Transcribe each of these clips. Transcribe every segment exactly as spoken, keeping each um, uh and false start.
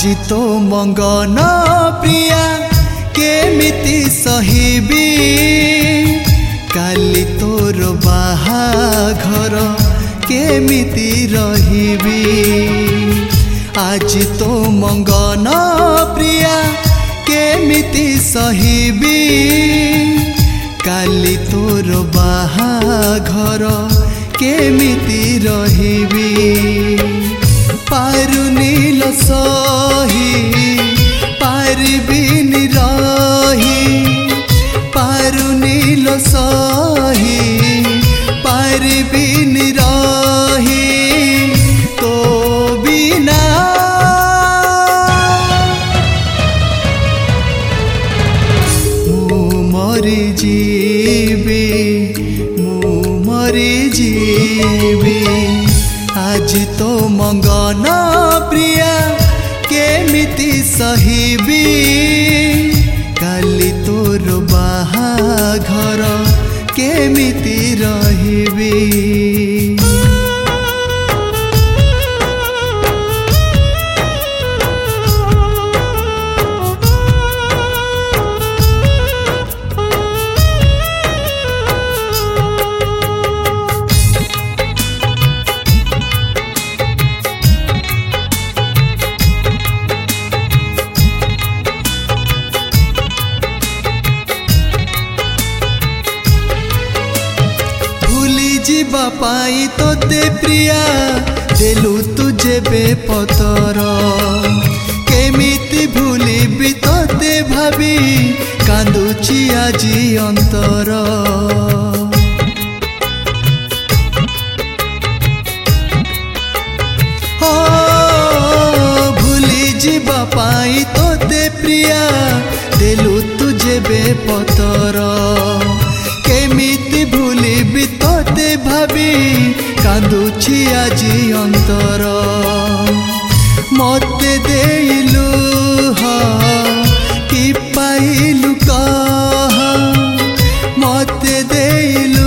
आज तो मंगन प्रिया केमिति सहिबी काली तोर बाहाघर केमिति रहिबी। आज तो मंगन प्रिया केमिति सहिबी काली तोर बाहाघर केमिति रहिबी। पारुनील सही पारिबिनि रही पारुनील सही पारिबिनि रही तो बिना मु मरि जीवी मु मरि जीवी। आज तो मंगन प्रिया केमिति सहिबी काली तोर बाहाघर केमिति रहिबी। जीवा पाई तोते प्रिया देलु तुझे बेपतर केमिति भूलिबी तोते भाभी कांदुची आजी अंतर। हो भूली जीवा पाई तोते प्रिया देलु तुझे बेपतर केमिति भूलिबी तोते भाभी कांदुची आजी अंतर। मते देलु कि पाइलु कह मते देलु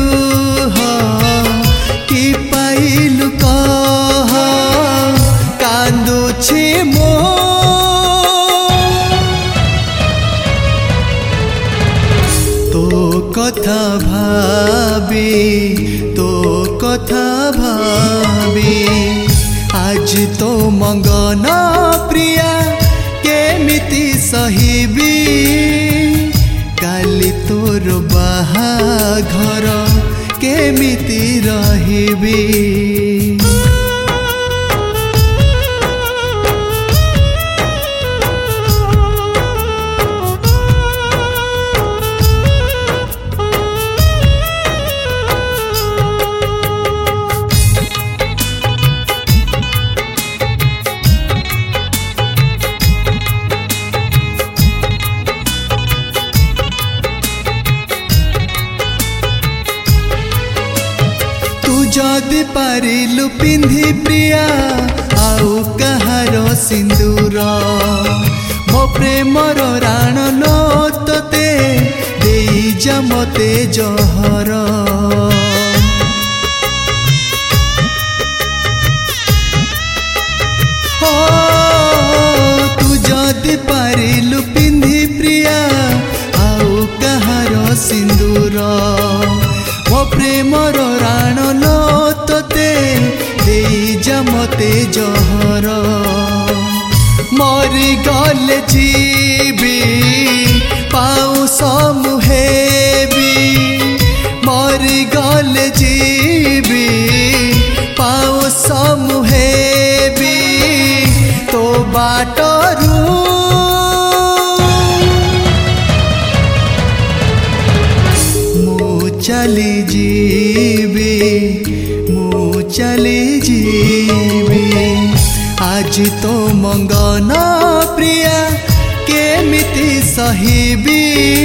कि पाइलु कह कांदुची मो तो कथा भाबी तो कथा भाबी। आज तो मंगन प्रिया केमिति सहिबी काली तोर बाहाघर केमिति रहिबी। जदि पारिलु पिंधि प्रिया आउ कहार सिंदूर मो प्रेमर राण नो तोते देई जा मते जहर। हो तू जदि पारिलु पिंधि प्रिया आउ कहार सिंदूर मो प्रेमर राण नो तोते देई जा मते जहर। मरी गले जीवी पाऊ समुहेबी मरी गले जीवी पाऊ समुहेबी तो बाटरू चली जीवी मु चली जीवी। आज तो मंगन प्रिया केमिति सहिबी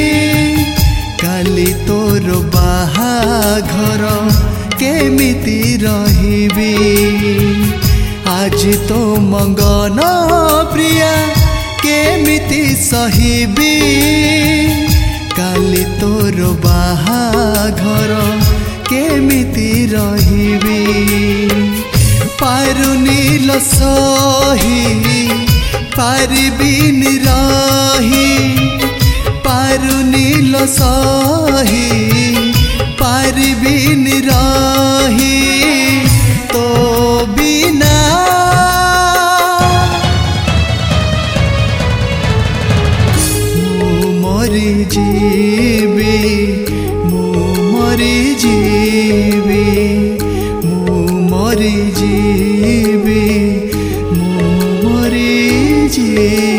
काली तोर बाहाघर केमिति रहिबी। आज तो मंगन प्रिया केमिति सहिबी काली तोर बाहाघर केमिति रहिबी। पारुनील सही पारिबिनि रही पारुनी लो सही पारिबिनि रही तो बिना मु मरी जीवी मु मरी जीवी मु मरी जीवी मु मरी जीवी।